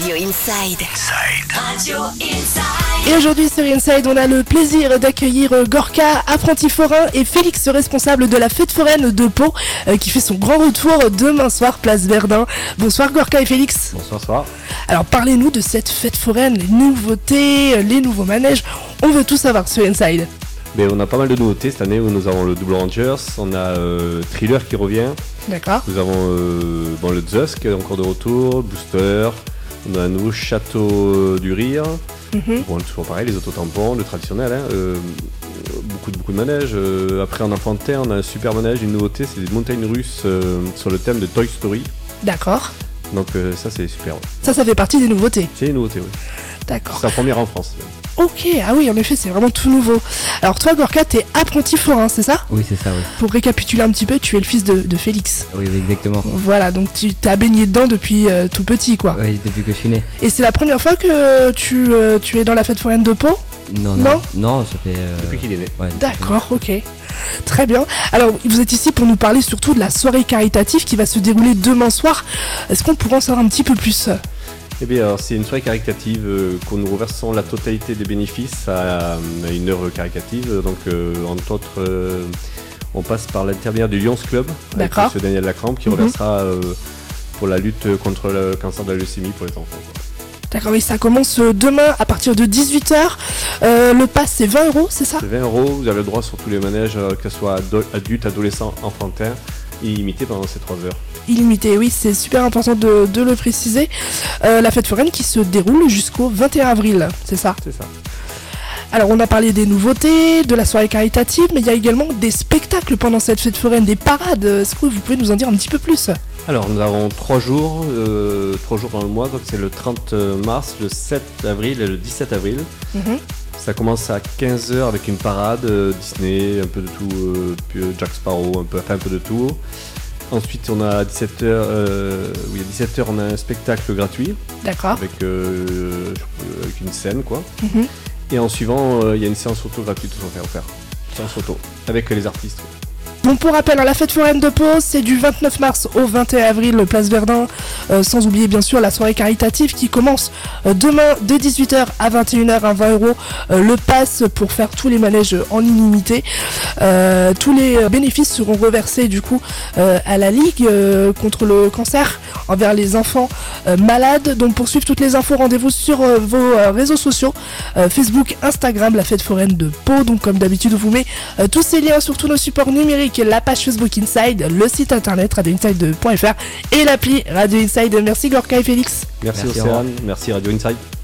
Radio Inside. Radio Inside. Et aujourd'hui sur Inside, on a le plaisir d'accueillir Gorka, apprenti forain, et Félix, responsable de la fête foraine de Pau, qui fait son grand retour demain soir, place Verdun. Bonsoir Gorka et Félix. Bonsoir. Alors parlez-nous de cette fête foraine, les nouveautés, les nouveaux manèges, on veut tout savoir sur Inside. Mais on a pas mal de nouveautés cette année où nous avons le Double Rangers, on a Thriller qui revient. D'accord. Nous avons le Zeus qui est encore de retour, Booster, on a un nouveau Château du Rire. Bon, toujours pareil, les autotampons, le traditionnel, beaucoup de manèges. Après en Enfantin, on a un super manège, une nouveauté, c'est des montagnes russes sur le thème de Toy Story. D'accord. Donc ça c'est super. Ouais. Ça fait partie des nouveautés. C'est une nouveauté, oui. D'accord. C'est la première en France. Ok, ah oui, en effet, c'est vraiment tout nouveau. Alors toi, Gorka, t'es apprenti forain, c'est ça ? Oui, c'est ça, oui. Pour récapituler un petit peu, tu es le fils de Félix. Oui, exactement. Voilà, donc tu t'as baigné dedans depuis tout petit, quoi. Oui, depuis que je suis né. Et c'est la première fois que tu es dans la fête foraine de Pau ? Non, ça fait... Depuis qu'il est né. Ouais, D'accord, ok. Très bien. Alors, vous êtes ici pour nous parler surtout de la soirée caritative qui va se dérouler demain soir. Est-ce qu'on pourrait en savoir un petit peu plus ? Eh bien, alors, c'est une soirée caritative qu'on nous reversons la totalité des bénéfices à une œuvre caritative. Donc, entre autres, on passe par l'intermédiaire du Lions Club avec M. Daniel Lacrampe qui reversera pour la lutte contre le cancer de la leucémie pour les enfants. Quoi. D'accord, oui, ça commence demain à partir de 18h. Le pass, c'est 20 €, c'est ça ? C'est 20 €, vous avez le droit sur tous les manèges, que ce soit adultes, adolescents, enfantins, illimité pendant ces 3 heures. Illimité, oui, c'est super important de le préciser. La fête foraine qui se déroule jusqu'au 21 avril, c'est ça ? C'est ça. Alors on a parlé des nouveautés, de la soirée caritative, mais il y a également des spectacles pendant cette fête foraine, des parades. Est-ce que vous pouvez nous en dire un petit peu plus ? Alors nous avons 3 jours dans le mois, donc c'est le 30 mars, le 7 avril et le 17 avril. Ça commence à 15h avec une parade, Disney, un peu de tout, puis Jack Sparrow, un peu de tout. Ensuite on a à 17h, on a un spectacle gratuit. D'accord. Avec une scène quoi. Et en suivant, il y a une séance photo gratuite offerte. Séance photo avec les artistes. Bon, pour rappel, la fête foraine de Pau, c'est du 29 mars au 21 avril, place Verdun, sans oublier bien sûr la soirée caritative qui commence demain de 18h à 21h à 20 €. Le pass pour faire tous les manèges en illimité. Tous les bénéfices seront reversés du coup à la Ligue contre le cancer envers les enfants malades. Donc pour suivre toutes les infos, rendez-vous sur vos réseaux sociaux, Facebook, Instagram, la fête foraine de Pau. Donc comme d'habitude, on vous met tous ces liens sur tous nos supports numériques, la page Facebook Inside, le site internet radioinside.fr et l'appli Radio Inside. Merci Gorka et Félix. Merci Océane, merci Radio Inside.